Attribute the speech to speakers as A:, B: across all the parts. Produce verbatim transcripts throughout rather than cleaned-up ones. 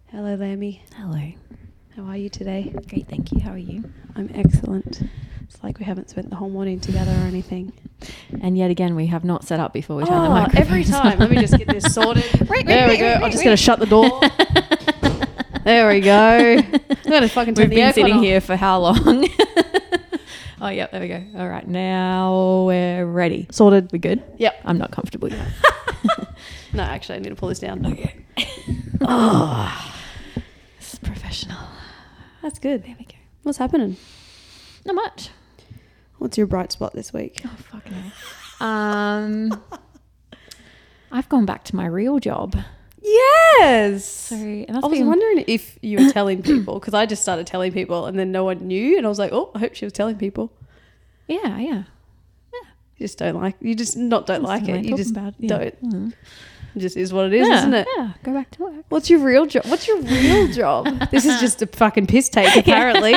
A: Hello, Lammy.
B: Hello.
A: How are you today?
B: Great, thank you. How are you?
A: I'm excellent. It's like we haven't spent the whole morning together or anything.
B: And yet again, we have not set up before we turn the
A: Oh,
B: microphone
A: every time. Let me just get this sorted.
B: Right,
A: there
B: right,
A: we go.
B: right,
A: I'm
B: right,
A: just
B: right.
A: going to shut the door. There we go. I'm going to fucking turn
B: We've
A: the
B: been
A: aircon
B: sitting
A: off.
B: here for how long? Oh, yep, there we go. All right, now we're ready.
A: Sorted.
B: We good?
A: Yep.
B: I'm not comfortable yet.
A: No, actually, I need to pull this down.
B: Okay. Oh, this is professional.
A: That's good.
B: There we go.
A: What's happening?
B: Not much.
A: What's your bright spot this week?
B: Oh, fucking hell. Um, I've gone back to my real job.
A: Yes.
B: So, and that's
A: I was
B: been-
A: wondering if you were telling people, because I just started telling people and then no one knew. And I was like, oh, I hope she was telling people.
B: Yeah, yeah.
A: You just don't like, you just not don't
B: Just
A: like
B: don't
A: it.
B: like
A: You
B: talking
A: just
B: about it, yeah.
A: don't.
B: Mm.
A: It just is what it is,
B: Yeah,
A: isn't it?
B: Yeah, go back to work.
A: What's your real job? What's your real job? This is just a fucking piss take, apparently.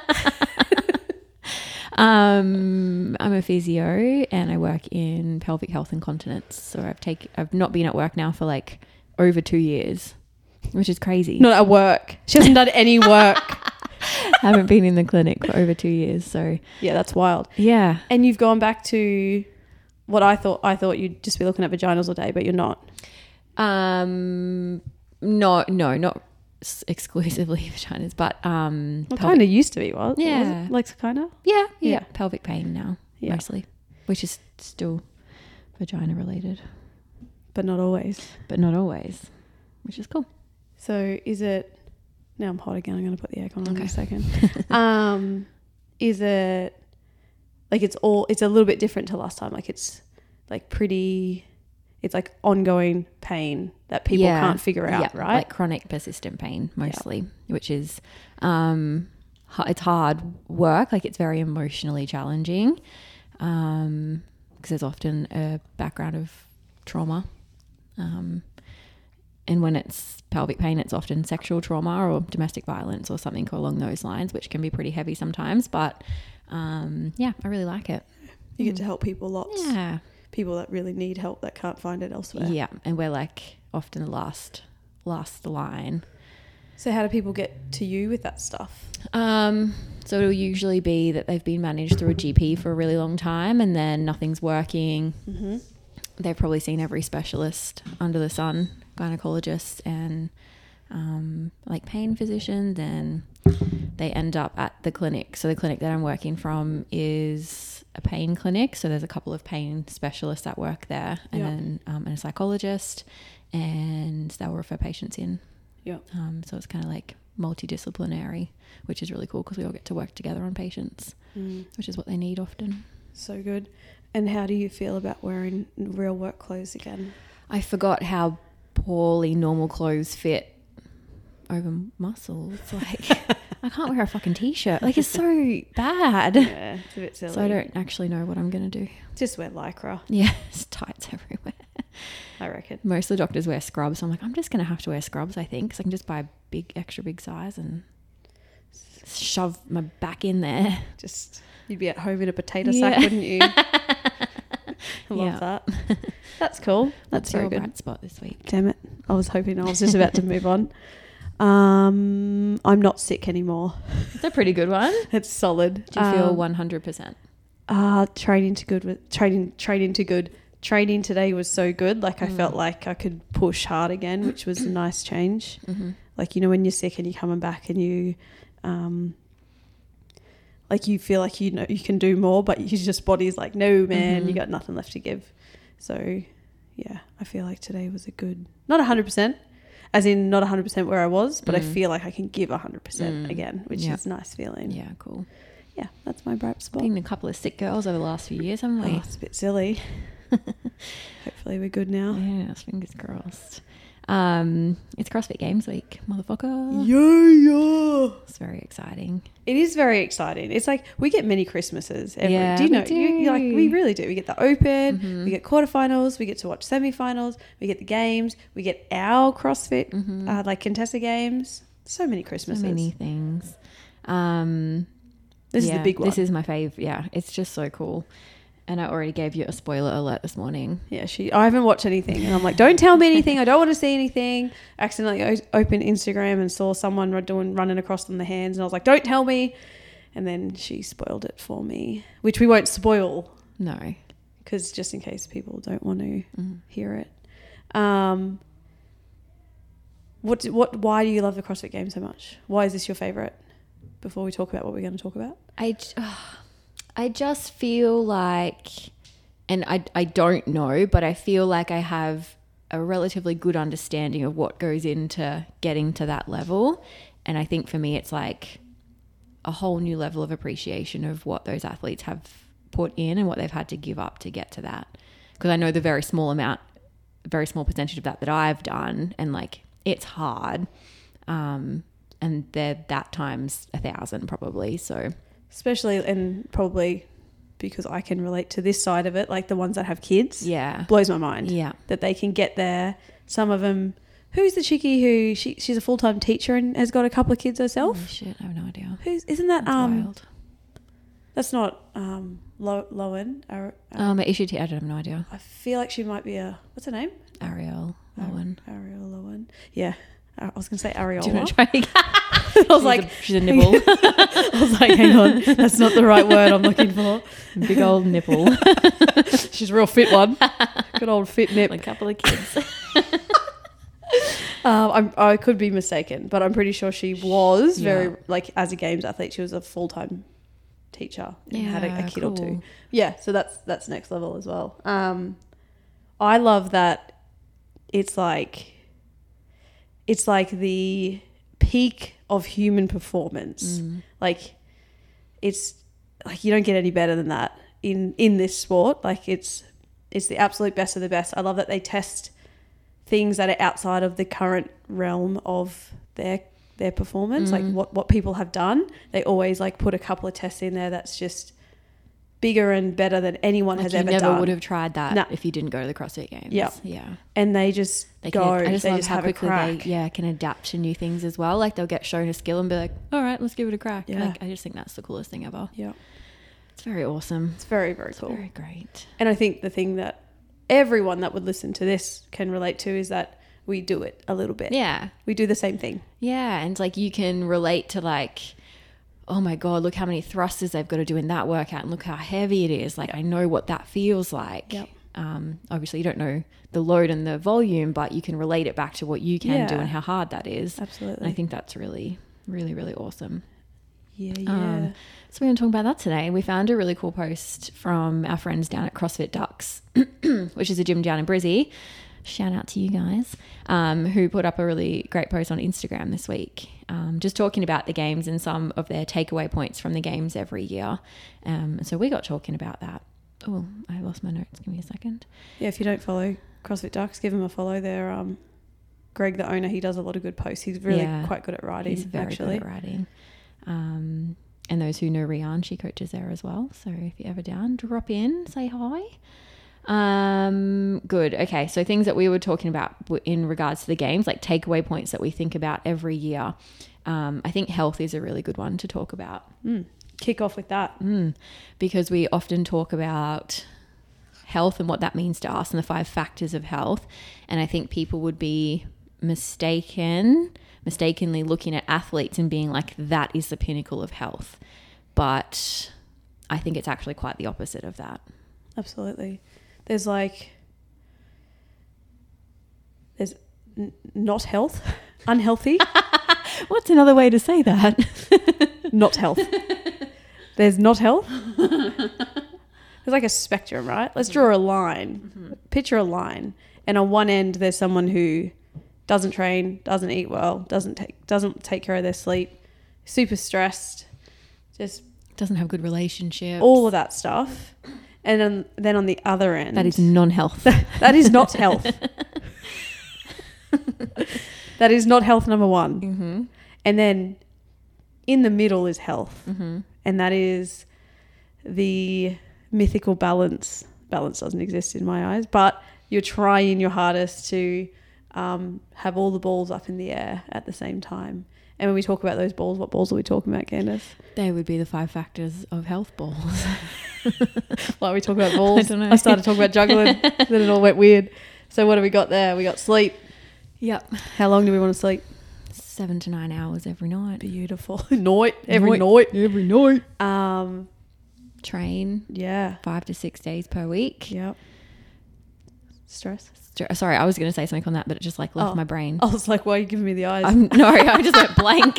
B: Um, I'm a physio and I work in pelvic health and continence. So I've take I've not been at work now for like over two years, which is crazy.
A: Not at work. She hasn't done any work.
B: Haven't been in the clinic for over two years. So
A: Yeah, that's wild.
B: yeah,
A: And you've gone back to what I thought. I thought you'd just be looking at vaginas all day, but you're not.
B: um, no, no, not s- exclusively vaginas, but um,
A: Well,
B: pelvic-
A: kind of used to be, was
B: Yeah.
A: was it? Like, kind of?
B: yeah, yeah,
A: Yeah.
B: pelvic pain now
A: Yeah.
B: mostly, which is still vagina related,
A: But not always.
B: but not always, which is cool.
A: So is it... Now I'm hot again. I'm going to put the aircon on in
B: Okay.
A: a second. um, is it... Like, it's all... It's a little bit different to last time. Like, it's, like, pretty... It's, like, ongoing pain that people
B: Yeah.
A: can't figure out,
B: Yeah,
A: right?
B: Like chronic persistent pain mostly, which is um, h- it's hard work. Like it's very emotionally challenging because there's often a background of trauma. Um, and when it's pelvic pain, it's often sexual trauma or domestic violence or something along those lines, which can be pretty heavy sometimes. But um, yeah, I really like it.
A: You get to help people lots.
B: Yeah.
A: People that really need help that can't find it elsewhere.
B: Yeah. And we're like often the last, last line.
A: So how do people get to you with that stuff?
B: Um, so it'll usually be that they've been managed through a G P for a really long time and then nothing's working.
A: Mm-hmm.
B: They've probably seen every specialist under the sun, gynecologists and um, like pain physicians, and they end up at the clinic. So the clinic that I'm working from is a pain clinic. So there's a couple of pain specialists that work there and
A: Yeah.
B: then um, and a psychologist, and they'll refer patients in.
A: Yeah.
B: Um, so it's kind of like multidisciplinary, which is really cool because we all get to work together on patients,
A: Mm.
B: which is what they need often.
A: So good. And how do you feel about wearing real work clothes again?
B: I forgot how poorly normal clothes fit over muscles. Like I can't wear a fucking t-shirt. Like it's so bad.
A: Yeah, it's a bit silly.
B: So I don't actually know what I'm going to do.
A: Just wear Lycra,
B: Yeah, it's tights everywhere.
A: I reckon.
B: Most of the doctors wear scrubs. So I'm like, I'm just going to have to wear scrubs, I think, because I can just buy a big, extra big size and shove my back in there.
A: Just, you'd be at home in a potato
B: Yeah.
A: sack, wouldn't you? I love
B: Yeah.
A: that. That's cool. That's
B: What's
A: very
B: your
A: good.
B: bright spot this week?
A: Damn it. I was hoping I was just about to move on. Um, I'm not sick anymore.
B: It's a pretty good one.
A: It's solid.
B: Do you feel
A: Um,
B: one hundred percent?
A: Uh, training to good with training training to good. Training today was so good. Like I
B: Mm.
A: felt like I could push hard again, which was a nice change.
B: Mm-hmm.
A: Like, you know, when you're sick and you're coming back and you um like you feel like you know you can do more, but your just body's like, no man,
B: Mhm.
A: you got nothing left to give. So yeah, I feel like today was a good, not one hundred percent, as in not one hundred percent where I was, but I
B: Mm.
A: feel like I can give one hundred percent
B: Mm.
A: again, which
B: Yeah.
A: is a nice feeling.
B: Yeah, cool.
A: Yeah, that's my bright spot.
B: Been a couple of sick girls over the last few years, haven't we?
A: Oh, it's a bit silly. Hopefully we're good now.
B: Yeah, fingers crossed. Um, it's CrossFit Games week, motherfucker.
A: Yeah, yeah.
B: It's very exciting.
A: It is very exciting. It's like we get many Christmases. Every,
B: Yeah,
A: do you
B: we
A: know? You, you like
B: do.
A: we really do. We get the Open,
B: Mhm.
A: we get quarterfinals, we get to watch semi-finals, we get the games, we get our CrossFit,
B: Mhm.
A: uh, like Contessa Games. So many
B: So
A: Christmases.
B: many things. Um,
A: This
B: yeah,
A: is the big one.
B: This is my fave. Yeah, it's just so cool. And I already gave you a spoiler alert this morning.
A: Yeah, she. I haven't watched anything, and I'm like, don't tell me anything. I don't want to see anything. Accidentally o- opened Instagram and saw someone doing running across them the hands, and I was like, don't tell me. And then she spoiled it for me, which we won't spoil.
B: No,
A: because just in case people don't want to
B: mm.
A: hear it. Um, what what? Why do you love the CrossFit Games so much? Why is this your favourite? Before we talk about what we're going to talk about,
B: I. Uh, I just feel like, and I, I don't know, but I feel like I have a relatively good understanding of what goes into getting to that level. And I think for me, it's like a whole new level of appreciation of what those athletes have put in and what they've had to give up to get to that. Because I know the very small amount, very small percentage of that that I've done, and like it's hard. Um, and they're that times a thousand probably. So...
A: Especially, and probably because I can relate to this side of it, like the ones that have kids.
B: Yeah.
A: Blows my mind.
B: Yeah.
A: That they can get there. Some of them, who's the chickie who, she she's a full-time teacher and has got a couple of kids herself?
B: Oh shit, I have no idea.
A: Who's, isn't that,
B: That's
A: um,
B: wild.
A: That's not, um, Lo, Lowen. Ar, Ar,
B: Um, issue T, I don't have no idea.
A: I feel like she might be a, what's her name?
B: Ariel Lowen.
A: Ar, Ariel Lowen. Yeah. I was going to say Ariola.
B: Do you want to try again?
A: I was
B: she's
A: like,
B: a, she's a nipple.
A: I was like, hang on, that's not the right word I'm looking for.
B: Big old nipple.
A: She's a real fit one. Good old fit nip.
B: A couple of kids.
A: um, I'm, I could be mistaken, but I'm pretty sure she was
B: Yeah.
A: very, like, as a games athlete, she was a full-time teacher and
B: Yeah,
A: had a, a kid
B: cool.
A: or two. Yeah, so that's that's next level as well. Um, I love that it's like, it's like the peak of human performance.
B: Mm.
A: Like it's like you don't get any better than that in in this sport. Like it's it's the absolute best of the best. I love that they test things that are outside of the current realm of their their performance,
B: Mm.
A: like what what people have done. They always like put a couple of tests in there that's just bigger and better than anyone
B: Like
A: has
B: you
A: ever
B: never
A: done.
B: would have tried that
A: No.
B: if you didn't go to the CrossFit Games.
A: Yeah.
B: Yeah.
A: And they just
B: They
A: go.
B: can, I just
A: they
B: love
A: just
B: how
A: have a
B: quickly
A: crack.
B: they yeah can adapt to new things as well. Like they'll get shown a skill and be like, all right, let's give it a crack.
A: Yeah.
B: Like I just think that's the coolest thing ever.
A: Yeah,
B: It's very awesome.
A: it's very very
B: It's
A: cool.
B: very great.
A: And I think the thing that everyone that would listen to this can relate to is that we do it a little bit.
B: Yeah.
A: We do the same thing.
B: Yeah. And like you can relate to like, oh my God, look how many thrusters they've got to do in that workout and look how heavy it is. Like I know what that feels like.
A: Yep.
B: Um, obviously you don't know the load and the volume, but you can relate it back to what you can do
A: Yeah.
B: and how hard that is.
A: Absolutely.
B: And I think that's really, really, really awesome.
A: Yeah, yeah.
B: Um, so we're going to talk about that today. We found a really cool post from our friends down at CrossFit Ducks, which is a gym down in Brizzy. Shout out to you guys, um, who put up a really great post on Instagram this week, um, just talking about the games and some of their takeaway points from the games every year. Um, so we got talking about that. Oh, I lost my notes. Give me a second.
A: Yeah, if you don't follow CrossFit Ducks, give him a follow. There, um, Greg, the owner, he does a lot of good posts. He's really
B: Yeah.
A: quite good at writing.
B: He's very
A: actually.
B: good at writing. Um, and those who know Rian, she coaches there as well. So if you're ever down, drop in, say hi. Um, good. Okay. So things that we were talking about in regards to the games, like takeaway points that we think about every year. Um, I think health is a really good one to talk about.
A: Mm. Kick off with that.
B: Mm. Because we often talk about health and what that means to us and the five factors of health. And I think people would be mistaken, mistakenly looking at athletes and being like, that is the pinnacle of health. But I think it's actually quite the opposite of that.
A: Absolutely. There's like, there's n- not health, unhealthy,
B: What's another way to say that?
A: not health. There's not health. There's like a spectrum, right? Let's draw a line. Mm-hmm. Picture a line. And on one end, there's someone who doesn't train, doesn't eat well, doesn't take, doesn't take care of their sleep, super stressed, just
B: Doesn't have good relationships.
A: all of that stuff. And then, then on the other end,
B: That is non-health.
A: that is not health. That is not health number one.
B: Mm-hmm.
A: And then in the middle is health.
B: Mm-hmm.
A: And that is the mythical balance. Balance doesn't exist in my eyes, but you're trying your hardest to um, have all the balls up in the air at the same time. And when we talk about those balls, what balls are we talking about, Candace?
B: They would be the five factors of health balls.
A: Like we talk about balls.
B: I don't know.
A: I started talking about juggling, then it all went weird. So what do we got there? We got sleep.
B: Yep.
A: How long do we want to sleep?
B: Seven to nine hours every night.
A: Beautiful. Night. Every
B: Night.
A: night.
B: Every night.
A: Um,
B: Train
A: yeah.
B: five to six days per week.
A: Yep. Stress.
B: Stra- Sorry, I was going to say something on that, but it just like left
A: Oh.
B: my brain.
A: I was like, why are you giving me the eyes?
B: I'm, no, I just went blank.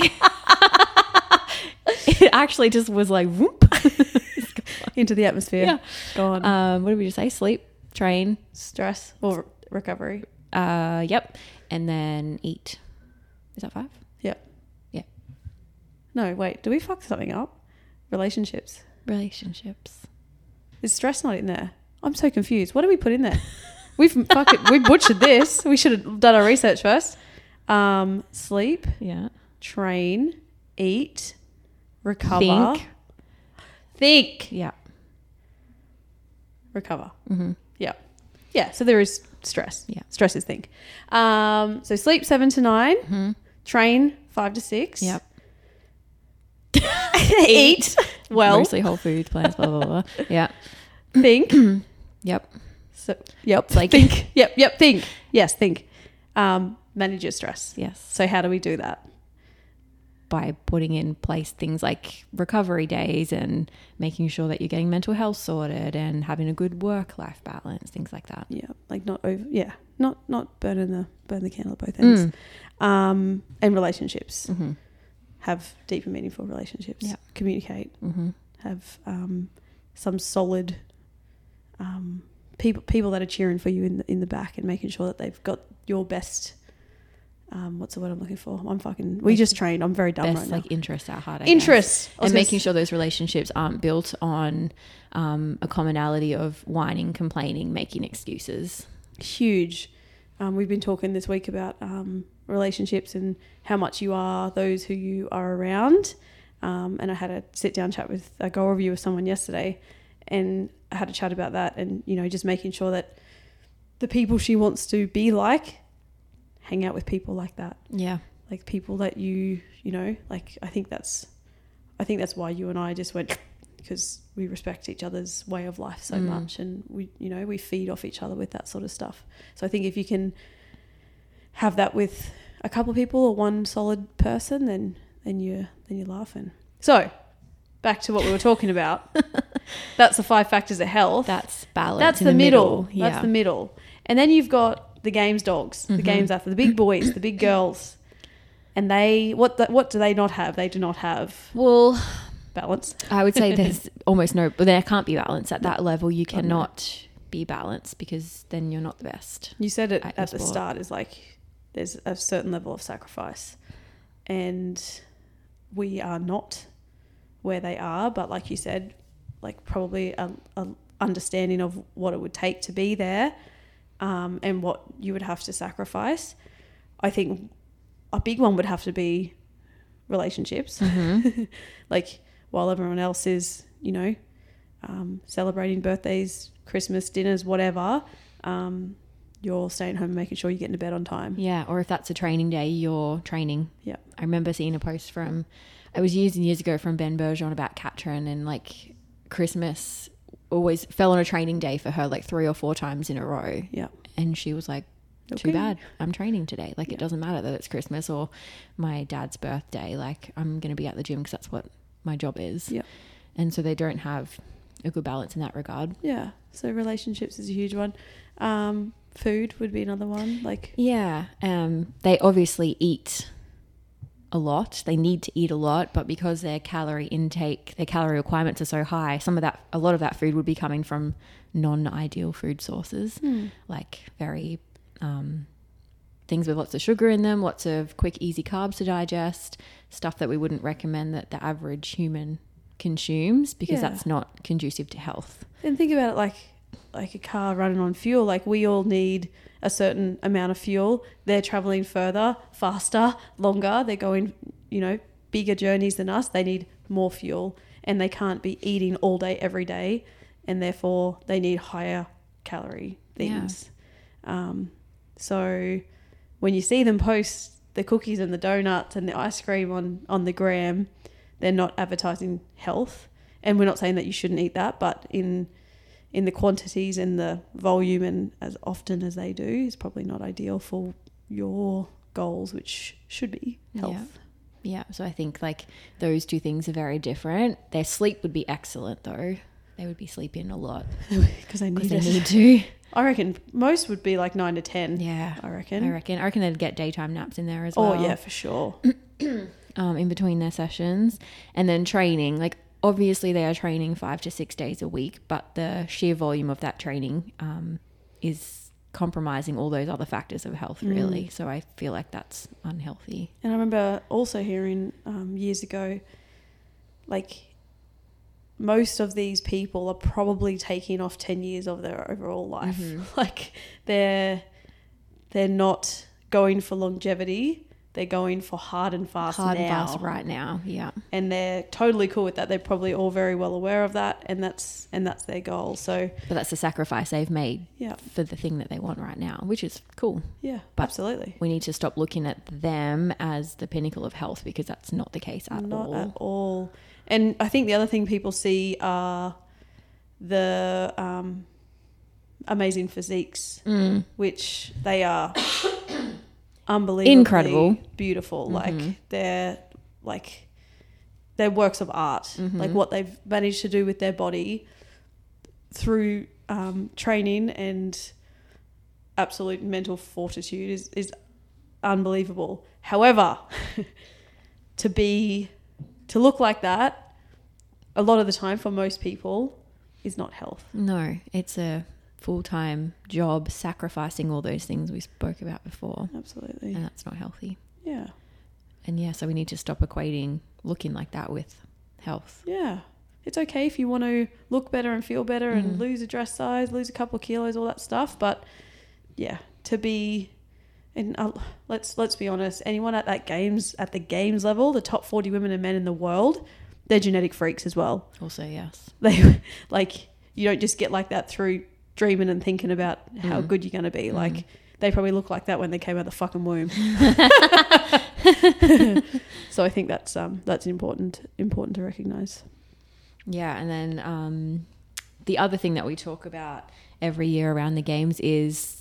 B: It actually just was like whoop.
A: Into the atmosphere.
B: Yeah.
A: Gone.
B: Um, what did we just say? Sleep, train.
A: Stress or re- recovery.
B: Uh, yep. And then eat. Is that five?
A: Yep.
B: Yeah.
A: No, wait. Do we fuck something up? Relationships.
B: Relationships.
A: Is stress not in there? I'm so confused. What do we put in there? We've fucking we butchered this. We should have done our research first. Um, sleep,
B: Yeah.
A: train, eat, recover,
B: Think.
A: think,
B: Yeah.
A: recover.
B: Mm-hmm.
A: Yeah, yeah. So there is stress.
B: Yeah.
A: Stress is think. Um, so sleep seven to nine,
B: Mm-hmm.
A: train five to six.
B: Yep.
A: Eat well.
B: Mostly whole foods, plants, blah, blah, blah. Yeah.
A: Think.
B: Yep.
A: So yep.
B: Like-
A: think. Yep. Yep. Think. Yes. Think. Um, manage your stress.
B: Yes.
A: So how do we do that?
B: By putting in place things like recovery days and making sure that you're getting mental health sorted and having a good work-life balance, things like that.
A: Yeah, like not over. Yeah, not not burning the burn the candle at both ends.
B: Mm.
A: Um, and relationships.
B: Mm-hmm.
A: Have deep and meaningful relationships.
B: Yeah.
A: Communicate.
B: Mm-hmm.
A: Have um, some solid um, people people that are cheering for you in the in the back and making sure that they've got your best. Um, what's the word I'm looking for? I'm fucking. We
B: Like
A: just trained. I'm very dumb
B: Best
A: right now.
B: like interest at heart. I guess.
A: Interest I was
B: And
A: gonna
B: making
A: s-
B: sure those relationships aren't built on um, a commonality of whining, complaining, making excuses.
A: huge. Um, we've been talking this week about um, relationships and how much you are those who you are around. Um, and I had a sit down chat with a goal review with someone yesterday, and I had a chat about that, and you know, just making sure that the people she wants to be like, hang out with people like that,
B: Yeah.
A: like people that you you know, like I think that's, I think that's why you and I just went, because we respect each other's way of life so
B: Mm.
A: much, and we you know we feed off each other with that sort of stuff. So I think if you can have that with a couple of people or one solid person, then then you then you're laughing. So back to what we were talking about. That's the five factors of health.
B: That's balance.
A: That's
B: in
A: the, middle.
B: Yeah.
A: That's the middle. And then you've got the games dogs, the
B: Mhm.
A: games after the big boys, the big girls, and they what the, what do they not have? They do not have
B: Well,
A: balance.
B: I would say there's almost no, but there can't be balance at that level. You
A: God, no.
B: cannot be balanced because then you're not the best.
A: You said it
B: At
A: at,
B: your
A: the
B: sport.
A: start is like there's a certain level of sacrifice, and we are not where they are. But like you said, like probably a, a understanding of what it would take to be there, um, and what you would have to sacrifice. I think a big one would have to be relationships.
B: Mm-hmm.
A: Like while everyone else is, you know, um, celebrating birthdays, Christmas dinners, whatever, um, you're staying home and making sure you get into bed on time.
B: Yeah, or if that's a training day, you're training.
A: Yeah.
B: I remember seeing a post from, it was years and years ago, from Ben Bergeron about Katrin, and like Christmas always fell on a training day for her like three or four times in a row.
A: Yeah.
B: And she was like, too
A: Okay.
B: bad, I'm training today. Like
A: Yeah.
B: it doesn't matter that it's Christmas or my dad's birthday. Like I'm going to be at the gym because that's what my job is.
A: Yeah.
B: And so they don't have a good balance in that regard.
A: Yeah. So relationships is a huge one. Um, food would be another one. Like,
B: Yeah. Um, they obviously eat a lot. They need to eat a lot, but because their calorie intake, their calorie requirements are so high, some of that, a lot of that food would be coming from non-ideal food sources,
A: hmm.
B: like very um, things with lots of sugar in them, lots of quick, easy carbs to digest, stuff that we wouldn't recommend that the average human consumes because
A: Yeah.
B: that's not conducive to health.
A: And think about it like like a car running on fuel. Like we all need a certain amount of fuel. They're traveling further, faster, longer. They're going, you know, bigger journeys than us. They need more fuel, and they can't be eating all day every day, and therefore they need higher calorie things. Um, so when you see them post the cookies and the donuts and the ice cream on, on the gram, they're not advertising health. And we're not saying that you shouldn't eat that, but in in the quantities and the volume and as often as they do is probably not ideal for your goals, which should be health.
B: Yeah. yeah. So I think like those two things are very different. Their sleep would be excellent though. They would be sleeping a lot.
A: Because they need
B: they
A: it.
B: need to.
A: I reckon most would be like nine to ten.
B: Yeah.
A: I reckon.
B: I reckon. I reckon they'd get daytime naps in there as well.
A: Oh, yeah, for sure.
B: um, in between their sessions. And then training. Like, obviously they are training five to six days a week, but the sheer volume of that training um, is compromising all those other factors of health, really. Mm. So I feel like that's unhealthy.
A: And I remember also hearing um, years ago, like, most of these people are probably taking off ten years of their overall life. Mm-hmm. Like they're they're not going for longevity. They're going for hard and fast
B: hard
A: now.
B: and fast right now. Yeah.
A: And they're totally cool with that. They're probably all very well aware of that, and that's and that's their goal. So
B: but that's the sacrifice they've made
A: yeah.
B: for the thing that they want right now, which is cool.
A: Yeah,
B: but
A: absolutely.
B: We need to stop looking at them as the pinnacle of health, because that's not the case at
A: not
B: all.
A: Not at all. And I think the other thing people see are the um, amazing physiques,
B: mm.
A: which they are unbelievably
B: incredible,
A: beautiful.
B: Mm-hmm.
A: Like they're like they're works of art. Mm-hmm. Like what they've managed to do with their body through um, training and absolute mental fortitude is is unbelievable. However, to be To look like that, a lot of the time for most people, is not health.
B: No, it's a full-time job, sacrificing all those things we spoke about before.
A: Absolutely.
B: And that's not healthy.
A: Yeah.
B: And yeah, so we need to stop equating looking like that with health.
A: Yeah. It's okay if you want to look better and feel better mm. and lose a dress size, lose a couple of kilos, all that stuff. But yeah, to be... And uh, let's let's be honest, anyone at that games at the games level, the top forty women and men in the world, they're genetic freaks as well.
B: Also, yes.
A: They like you don't just get like that through dreaming and thinking about how mm. good you're going to be. Mm. Like they probably look like that when they came out of the fucking womb. So I think that's um that's important important to recognize.
B: Yeah, and then um, the other thing that we talk about every year around the games is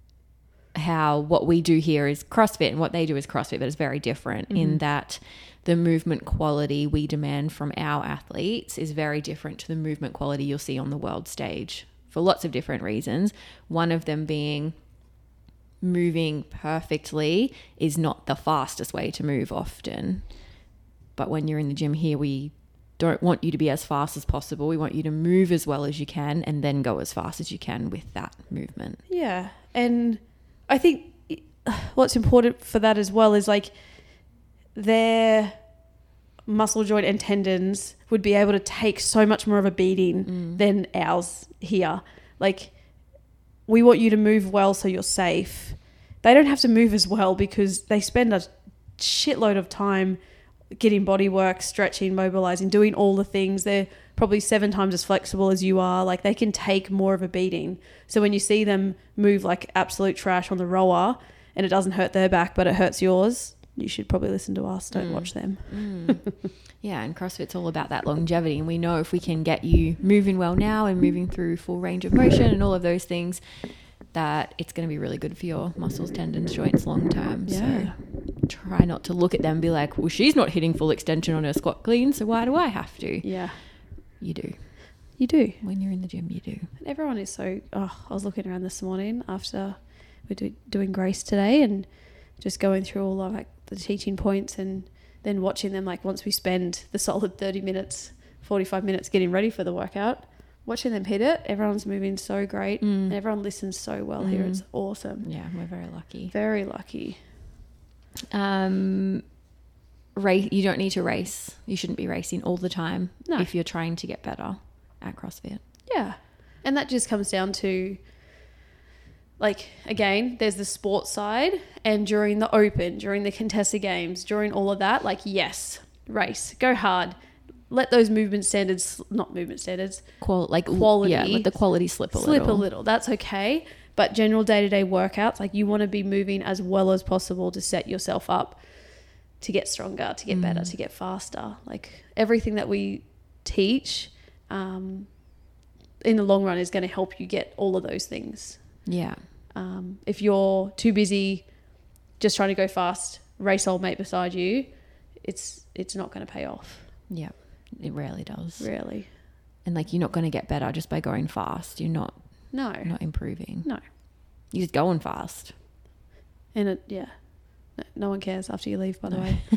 B: how what we do here is CrossFit and what they do is CrossFit, but it's very different mm-hmm. in that the movement quality we demand from our athletes is very different to the movement quality you'll see on the world stage for lots of different reasons. One of them being moving perfectly is not the fastest way to move often. But when you're in the gym here, we don't want you to be as fast as possible. We want you to move as well as you can and then go as fast as you can with that movement.
A: Yeah. And I think what's important for that as well is like their muscle joint and tendons would be able to take so much more of a beating mm. than ours here. Like we want you to move well so you're safe. They don't have to move as well because they spend a shitload of time getting body work, stretching, mobilizing, doing all the things. They're probably seven times as flexible as you are. Like they can take more of a beating. So when you see them move like absolute trash on the rower and it doesn't hurt their back but it hurts yours, you should probably listen to us. Don't mm. watch them.
B: Mm. Yeah, and CrossFit's all about that longevity, and we know if we can get you moving well now and moving through full range of motion and all of those things, that it's going to be really good for your muscles, tendons, joints long term.
A: Yeah.
B: So try not to look at them and be like, well, she's not hitting full extension on her squat clean, so why do I have to?
A: Yeah.
B: You do.
A: You do.
B: When you're in the gym, you do.
A: And everyone is so... Oh, I was looking around this morning after we're do, doing Grace today and just going through all of like the teaching points and then watching them, like once we spend the solid thirty minutes, forty-five minutes getting ready for the workout, watching them hit it, everyone's moving so great mm. and everyone listens so well mm. here. It's awesome.
B: Yeah, we're very lucky.
A: Very lucky.
B: Um... Race, you don't need to race. You shouldn't be racing all the time
A: no.
B: if you're trying to get better at CrossFit.
A: Yeah. And that just comes down to, like, again, there's the sports side, and during the open, during the contested games, during all of that, like, yes, race, go hard. Let those movement standards, not movement standards,
B: Qual- like
A: quality.
B: Yeah, let the quality slip a
A: slip
B: little.
A: Slip a little. That's okay. But general day-to-day workouts, like you want to be moving as well as possible to set yourself up to get stronger, to get mm. better, to get faster. Like everything that we teach um, in the long run is going to help you get all of those things.
B: Yeah.
A: Um, if you're too busy just trying to go fast, race old mate beside you, it's it's not going to pay off.
B: Yeah, it rarely does.
A: Rarely.
B: And like you're not going to get better just by going fast. You're not.
A: No.
B: Not improving.
A: No.
B: You're just going fast.
A: And it, yeah. No, no one cares after you leave, by the no. way.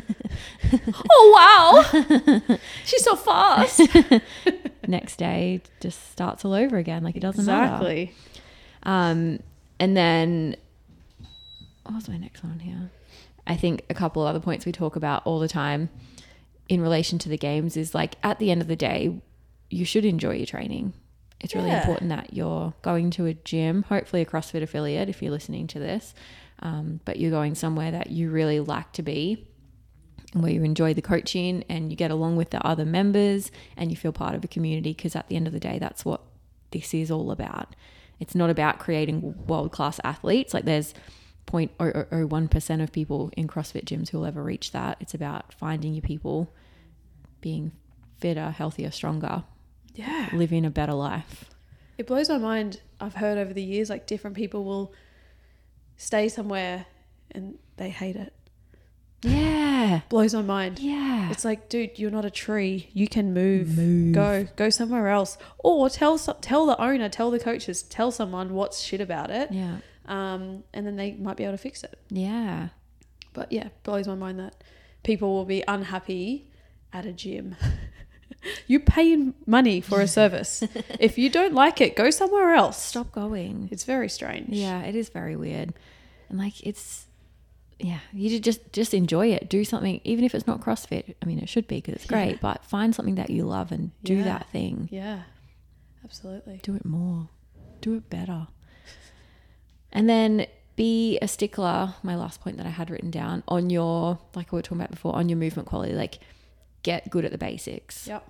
A: Oh, wow. She's so fast.
B: Next day just starts all over again. Like it doesn't
A: exactly.
B: matter. Um, and then what was my next one here? I think a couple of other points we talk about all the time in relation to the games is like at the end of the day, you should enjoy your training. It's really yeah. important that you're going to a gym, hopefully a CrossFit affiliate if you're listening to this, um, but you're going somewhere that you really like to be, where you enjoy the coaching and you get along with the other members and you feel part of a community, because at the end of the day, that's what this is all about. It's not about creating world-class athletes. Like there's zero point zero zero one percent of people in CrossFit gyms who will ever reach that. It's about finding your people, being fitter, healthier, stronger.
A: Yeah.
B: Living a better life.
A: It blows my mind. I've heard over the years, like different people will stay somewhere and they hate it.
B: Yeah.
A: Blows my mind.
B: Yeah.
A: It's like, dude, you're not a tree. You can move.
B: Move.
A: Go. Go somewhere else. Or tell tell the owner, tell the coaches, tell someone what's shit about it.
B: Yeah.
A: Um, and then they might be able to fix it.
B: Yeah.
A: But yeah, blows my mind that people will be unhappy at a gym. You're paying money for a service. If you don't like it, go somewhere else.
B: Stop going.
A: It's very strange.
B: Yeah, it is very weird. And like it's, yeah, you just just enjoy it. Do something, even if it's not CrossFit. I mean, it should be because it's great, yeah. but find something that you love and do
A: yeah.
B: that thing.
A: Yeah, absolutely.
B: Do it more. Do it better. And then be a stickler, my last point that I had written down, on your, like we were talking about before, on your movement quality. Like get good at the basics.
A: Yep.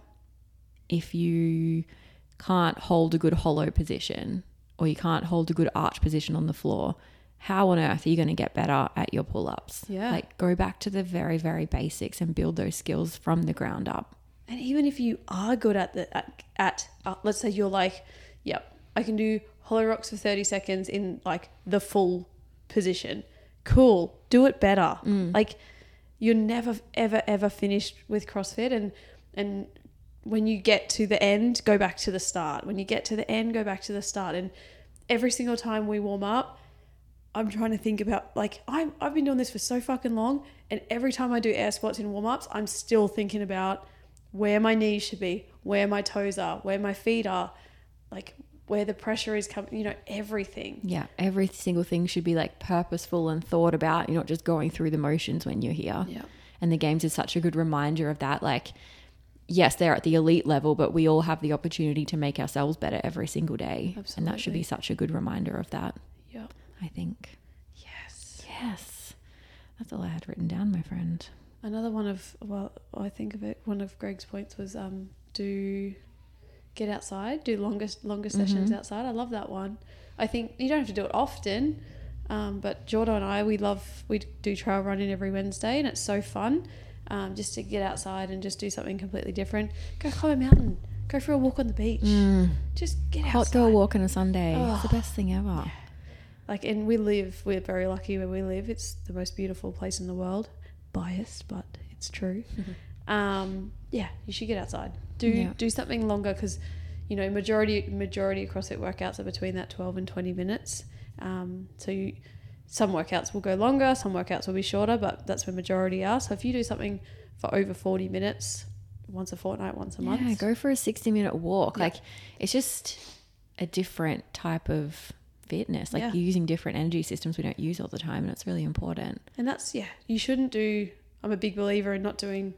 B: If you can't hold a good hollow position or you can't hold a good arch position on the floor, how on earth are you going to get better at your pull-ups?
A: Yeah.
B: Like go back to the very, very basics and build those skills from the ground up.
A: And even if you are good at the, at, at uh, let's say you're like, yep, I can do hollow rocks for thirty seconds in like the full position. Cool. Do it better.
B: Mm.
A: Like you're never, ever, ever finished with CrossFit. And, and when you get to the end, go back to the start. When you get to the end, go back to the start. And every single time we warm up, I'm trying to think about like, I'm, I've been doing this for so fucking long. And every time I do air squats in warm ups, I'm still thinking about where my knees should be, where my toes are, where my feet are, like where the pressure is coming, you know, everything.
B: Yeah. Every single thing should be like purposeful and thought about. You're not just going through the motions when you're here.
A: Yeah.
B: And the games is such a good reminder of that. Like, yes, they're at the elite level, but we all have the opportunity to make ourselves better every single day.
A: Absolutely.
B: And that should be such a good reminder of that.
A: Yeah.
B: I think.
A: Yes.
B: Yes. That's all I had written down, my friend.
A: Another one of, well, I think of it, one of Greg's points was um, do get outside, do longer, longer sessions mm-hmm. outside. I love that one. I think you don't have to do it often, um, but Jordan and I, we love, we do trail running every Wednesday and it's so fun um, just to get outside and just do something completely different. Go climb a mountain. Go for a walk on the beach.
B: Mm.
A: Just get
B: Hot
A: outside.
B: girl walk on a Sunday.
A: Oh.
B: It's the best thing ever.
A: Yeah. Like, and we live, we're very lucky where we live. It's the most beautiful place in the world. Biased, but it's true. Mm-hmm. Um, yeah, you should get outside. Do
B: yeah.
A: do something longer because, you know, majority majority of CrossFit workouts are between that twelve and twenty minutes. Um, so you, some workouts will go longer, some workouts will be shorter, but that's where majority are. So if you do something for over forty minutes, once a fortnight, once a
B: yeah,
A: month.
B: Yeah, go for a sixty minute walk.
A: Yeah.
B: Like, it's just a different type of fitness. Like,
A: yeah.
B: you're using different energy systems we don't use all the time, and it's really important.
A: And that's, yeah, you shouldn't do, I'm a big believer in not doing,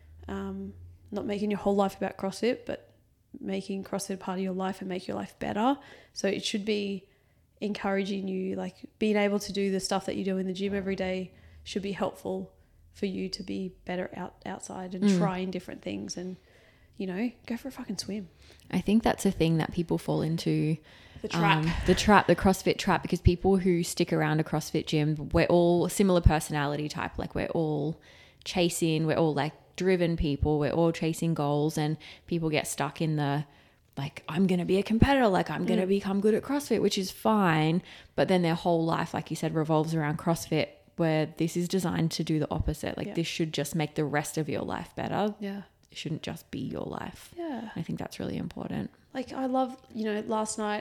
A: um, not making your whole life about CrossFit, but making CrossFit part of your life and make your life better. So it should be encouraging you, like being able to do the stuff that you do in the gym every day should be helpful for you to be better out outside and mm. trying different things and you know, go for a fucking swim.
B: I think that's a thing that people fall into.
A: The trap.
B: Um, the trap, the CrossFit trap, because people who stick around a CrossFit gym, we're all similar personality type. Like we're all chasing, we're all like driven people, we're all chasing goals, and people get stuck in the like, I'm going to be a competitor, like I'm going to
A: Mm.
B: become good at CrossFit, which is fine. But then their whole life, like you said, revolves around CrossFit, where this is designed to do the opposite. Like
A: Yeah.
B: this should just make the rest of your life better.
A: Yeah.
B: It shouldn't just be your life.
A: Yeah.
B: I think that's really important.
A: Like I love, you know, last night,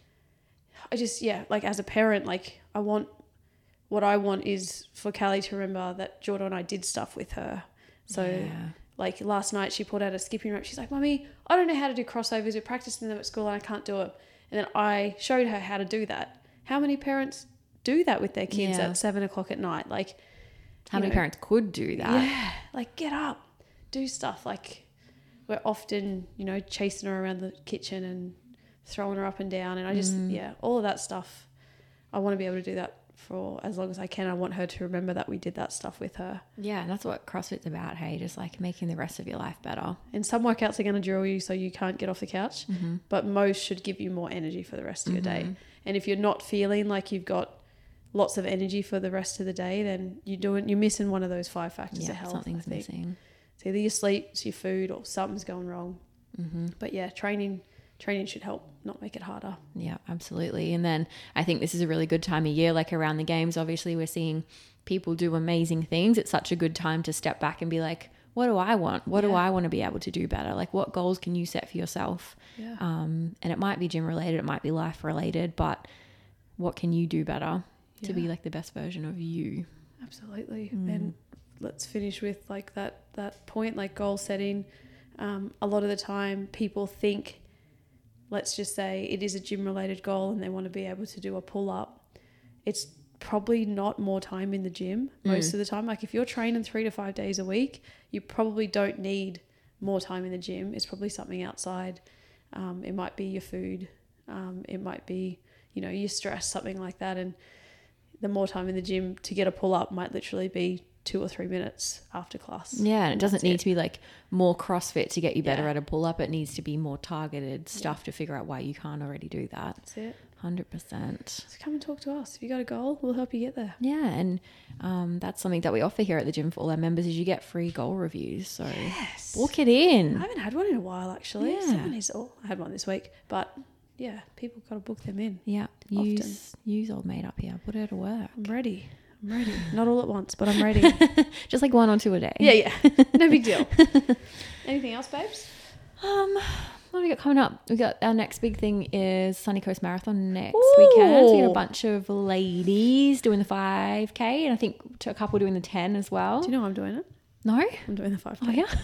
A: I just, yeah, like as a parent, like I want, what I want is for Callie to remember that Jordan and I did stuff with her. So
B: Yeah.
A: like last night she pulled out a skipping rope. She's like, Mummy, I don't know how to do crossovers. We're practicing them at school and I can't do it. And then I showed her how to do that. How many parents do that with their kids
B: Yeah.
A: at seven o'clock at night? Like,
B: How
A: you
B: many
A: know,
B: parents could do that?
A: Yeah, like get up, do stuff. Like we're often, you know, chasing her around the kitchen and throwing her up and down. And I just,
B: Mm.
A: yeah, all of that stuff. I want to be able to do that for as long as I can. I want her to remember that we did that stuff with her.
B: Yeah, and that's what CrossFit's about, hey? Just like making the rest of your life better.
A: And some workouts are going to drill you so you can't get off the couch,
B: Mm-hmm.
A: but most should give you more energy for the rest of your day. And if you're not feeling like you've got lots of energy for the rest of the day, then you're doing, you're missing one of those five factors
B: Yeah,
A: of health.
B: something's
A: I think.
B: missing.
A: It's either your sleep, it's your food, or something's going wrong.
B: Mm-hmm.
A: But yeah, training training should help, not make it harder.
B: Yeah, absolutely. And then I think this is a really good time of year, like around the games, obviously we're seeing people do amazing things. It's such a good time to step back and be like, what do I want? What do
A: Yeah.
B: I want to be able to do better? Like what goals can you set for yourself?
A: Yeah.
B: Um, and it might be gym related, it might be life related, but what can you do better to be
A: Yeah.
B: like the best version of you?
A: Absolutely.
B: Mm.
A: And let's finish with like that that point, like goal setting. Um, a lot of the time people think, let's just say it is a gym related goal and they want to be able to do a pull up. It's probably not more time in the gym most
B: Mm.
A: of the time. Like if you're training three to five days a week, you probably don't need more time in the gym. It's probably something outside. Um, it might be your food. Um, it might be, you know, your stress, something like that. And the more time in the gym to get a pull up might literally be two or three minutes after class.
B: Yeah, and it doesn't
A: That's
B: need
A: it.
B: to be like more CrossFit to get you better
A: Yeah.
B: at a pull up. It needs to be more targeted stuff to figure out why you can't already do that.
A: That's it.
B: one hundred percent.
A: So come and talk to us. If you got a goal, we'll help you get there.
B: Yeah, and um, that's something that we offer here at the gym for all our members is you get free goal reviews. So
A: Yes.
B: book it in.
A: I haven't had one in a while, actually.
B: Yeah.
A: Someone needs, oh, I had one this week. But yeah, people got to book them in.
B: Yeah, use use old mate up here. Put her to work.
A: I'm ready. I'm ready. Not all at once, but I'm ready.
B: Just like one or two a day.
A: yeah, yeah. No big deal. Anything else, babes?
B: Um, what do we got coming up? We got our next big thing is Sunny Coast Marathon next
A: Ooh.
B: weekend. So we got a bunch of ladies doing the five K, and I think a couple doing the ten as well.
A: Do you know I'm doing it?
B: No?
A: I'm doing the five K.
B: Oh yeah.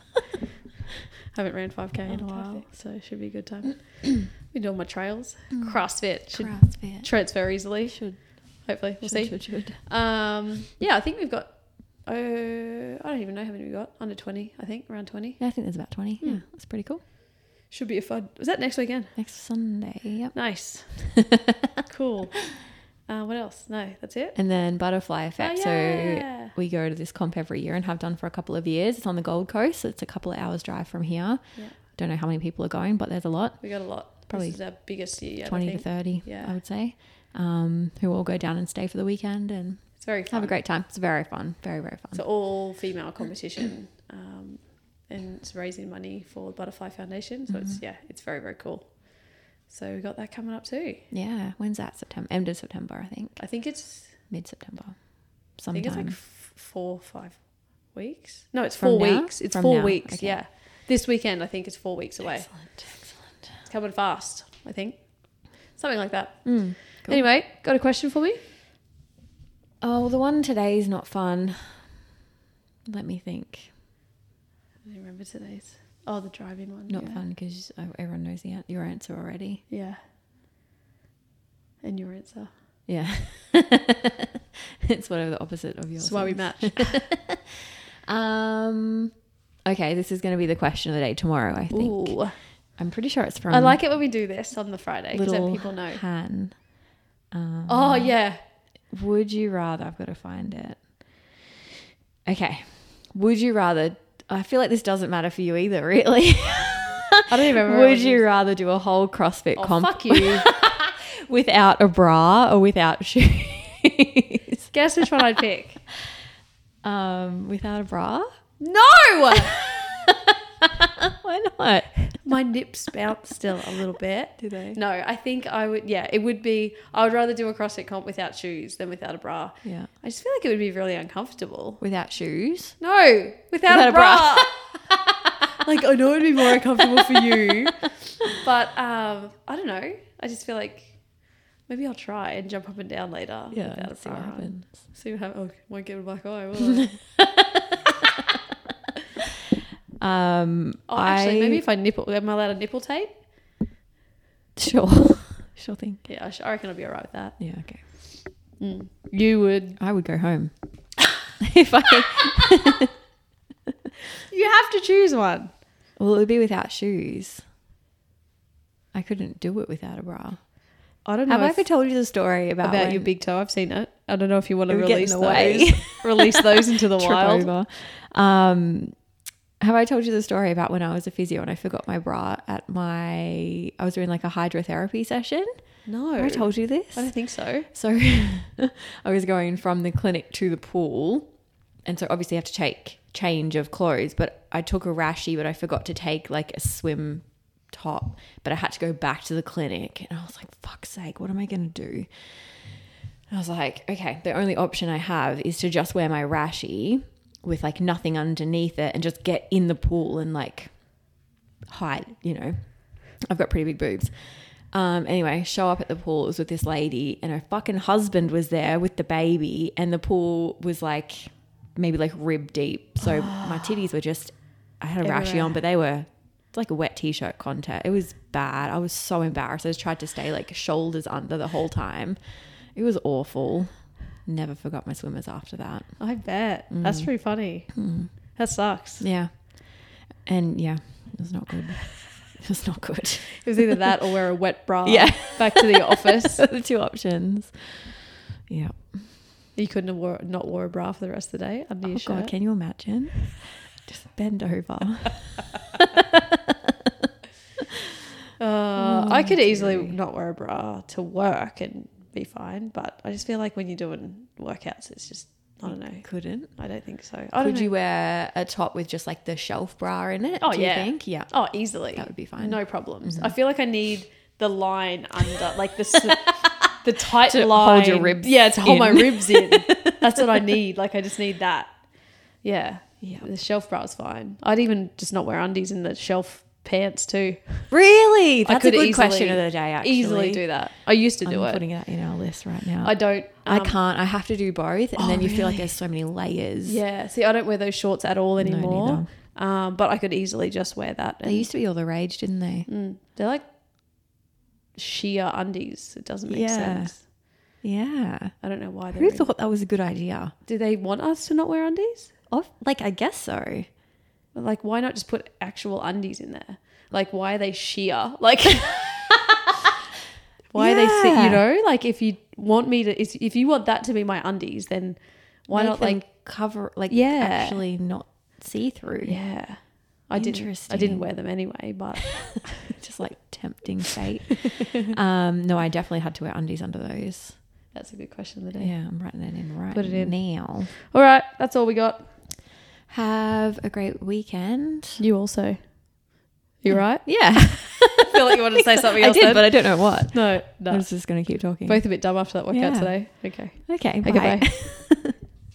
A: Haven't ran five K in
B: Oh,
A: a while,
B: perfect.
A: so it should be a good time. Been doing my trails. CrossFit should
B: CrossFit.
A: transfer easily.
B: Should.
A: Hopefully, we'll
B: should,
A: see.
B: Should, should.
A: Um, yeah, I think we've got. Uh, I don't even know how many we got. Under twenty, I think, around twenty.
B: Yeah, I think there's about twenty.
A: Hmm.
B: Yeah, that's pretty cool.
A: Should be a fun. Was that next weekend?
B: Next Sunday. Yep.
A: Nice. Cool. Uh, what else? No, that's it.
B: And then Butterfly Effect.
A: Oh, yeah.
B: So we go to this comp every year and have done for a couple of years. It's on the Gold Coast. So it's a couple of hours drive from here.
A: Yeah.
B: Don't know how many people are going, but there's a lot.
A: We got a lot.
B: Probably
A: This is our biggest year yet, I
B: twenty to
A: think.
B: thirty,
A: Yeah.
B: I would say. Um, who all go down and stay for the weekend and
A: It's very fun.
B: have a great time. It's very fun. Very, very fun.
A: It's an all female competition, um, and it's raising money for the Butterfly Foundation. So
B: Mm-hmm.
A: it's yeah, it's very very cool. So we got that coming up too.
B: Yeah. When's that? September. End of September, I think.
A: I think it's
B: Mid September.
A: I
B: Sometime.
A: think it's like f- four five weeks. No, it's
B: From
A: four
B: now?
A: weeks. It's
B: From
A: four
B: now?
A: weeks.
B: Okay.
A: Yeah, this weekend I think it's four weeks away.
B: Excellent. Excellent.
A: It's coming fast. I think something like that.
B: Mm, cool.
A: Anyway, got a question for me?
B: Oh, the one today is not fun. Let me think.
A: I don't remember today's. Oh, the driving one.
B: Not
A: yeah.
B: fun because everyone knows the, an- your answer already.
A: Yeah. And your answer.
B: Yeah. It's whatever the opposite of yours.
A: That's why we
B: is.
A: match.
B: Um. Okay, this is going to be the question of the day tomorrow, I think.
A: Ooh.
B: I'm pretty sure it's from
A: I like it when we do this on the Friday because
B: Little
A: then people know.
B: Han. Um,
A: Oh, yeah.
B: Would you rather? I've got to find it. Okay. Would you rather I feel like this doesn't matter for you either, really.
A: I don't even remember.
B: Would you rather do a whole CrossFit
A: Oh,
B: comp
A: fuck you.
B: without a bra or without shoes?
A: Guess which one I'd pick.
B: Um, without a bra?
A: No!
B: Why not?
A: My nips bounce still a little bit.
B: Do they?
A: No, I think I would, yeah, it would be, I would rather do a CrossFit comp without shoes than without a bra.
B: Yeah.
A: I just feel like it would be really uncomfortable.
B: Without shoes?
A: No, without,
B: Without
A: a
B: a bra.
A: bra. Like, I know it'd be more uncomfortable for you, but um, I don't know. I just feel like maybe I'll try and jump up and down later.
B: Yeah,
A: without a
B: see
A: bra
B: what
A: on.
B: happens.
A: See what happens. Oh, won't get a black eye, will I?
B: Um,
A: Oh, actually,
B: I-
A: maybe if I nipple, am I allowed a nipple tape?
B: Sure. Sure thing.
A: Yeah, I, sh- I reckon I'll be all right with that.
B: Yeah, okay.
A: Mm. You would.
B: I would go home. If I...
A: You have to choose one.
B: Well, it would be without shoes. I couldn't do it without a bra.
A: I don't know
B: Have I
A: if-
B: ever told you the story about,
A: about
B: when-
A: your big toe. I've seen it. I don't know if you want to
B: It would get
A: release
B: in
A: those.
B: the way.
A: Release those into the
B: trip
A: wild.
B: over? Um, have I told you the story about when I was a physio and I forgot my bra at my... I was doing like a hydrotherapy session?
A: No,
B: Have I told you this?
A: I don't think so.
B: So I was going from the clinic to the pool, and so obviously I have to take change of clothes, but I took a rashie, but I forgot to take like a swim top, but I had to go back to the clinic, and I was like, fuck's sake, what am I going to do? And I was like, okay, the only option I have is to just wear my rashie with like nothing underneath it and just get in the pool and like hide, you know. I've got pretty big boobs. Um, anyway, show up at the pool. It was with this lady, and her fucking husband was there with the baby, and the pool was like maybe like rib deep. So my titties were just, I had a rashie
A: Everywhere.
B: on, but they were like a wet t-shirt contact. It was bad. I was so embarrassed. I just tried to stay like shoulders under the whole time. It was awful. Never forgot my swimmers after that.
A: I bet. That's pretty funny. That sucks.
B: Yeah. And yeah, it was not good. It was not good.
A: It was either that or wear a wet bra.
B: Yeah.
A: Back to the office.
B: The two options. Yeah.
A: You couldn't have wore, not wore a bra for the rest of the day under your
B: Oh
A: shirt.
B: God, can you imagine? Just bend over.
A: Uh, I could easily not wear a bra to work and be fine, but I just feel like when you're doing workouts, it's just, I don't know.
B: Couldn't.
A: I don't think so. I don't
B: Could
A: know.
B: you wear a top with just like the shelf bra in it?
A: Oh,
B: do you
A: yeah.
B: think? Yeah.
A: Oh, easily.
B: That would be fine. Mm-hmm.
A: No problems. I feel like I need the line under, like the s- the tight
B: To
A: line.
B: hold your ribs
A: Yeah, to hold my
B: in.
A: ribs in. That's what I need. Like I just need that. Yeah.
B: Yeah.
A: The shelf bra is fine. I'd even just not wear undies in the shelf pants too.
B: Really?
A: I
B: That's
A: could
B: a good
A: easily-
B: question of the day, actually.
A: Easily do that. I used to do
B: I'm
A: it.
B: putting it in our list right now.
A: I don't.
B: I
A: um,
B: can't. I have to do both. And
A: Oh,
B: then you feel like
A: really?
B: there's so many layers.
A: Yeah. See, I don't wear those shorts at all anymore.
B: neither.
A: um, but I could easily just wear that.
B: They used to be all the rage, didn't they?
A: Mm, they're like sheer undies. It doesn't make
B: Yeah.
A: sense.
B: Yeah.
A: I don't know why.
B: Who
A: They're
B: thought that was a good idea?
A: Do they want us to not wear undies?
B: Oh, like, I guess so.
A: But like, why not just put actual undies in there? Like, why are they sheer? Like, why are they? Thi-
B: Yeah.
A: you know, like if you want me to, if if you want that to be my undies, then why
B: Make
A: not
B: them
A: like?
B: cover, like,
A: Yeah.
B: actually not see through.
A: Yeah, I didn't. I
B: Interesting.
A: didn't wear them anyway, but
B: Just like tempting fate. um, no, I definitely had to wear undies under those.
A: that's a good question of the day.
B: Yeah, I'm writing it in right
A: Put it in.
B: now.
A: All right, that's all we got.
B: Have a great weekend.
A: You also. You right?
B: Yeah.
A: I feel like you wanted to say something
B: I
A: else.
B: did,
A: then.
B: but I don't know what.
A: no,
B: I
A: no.
B: was just going to keep talking.
A: Both a bit dumb after that workout
B: Yeah.
A: today. Okay.
B: Okay,
A: Okay,
B: bye.
A: bye.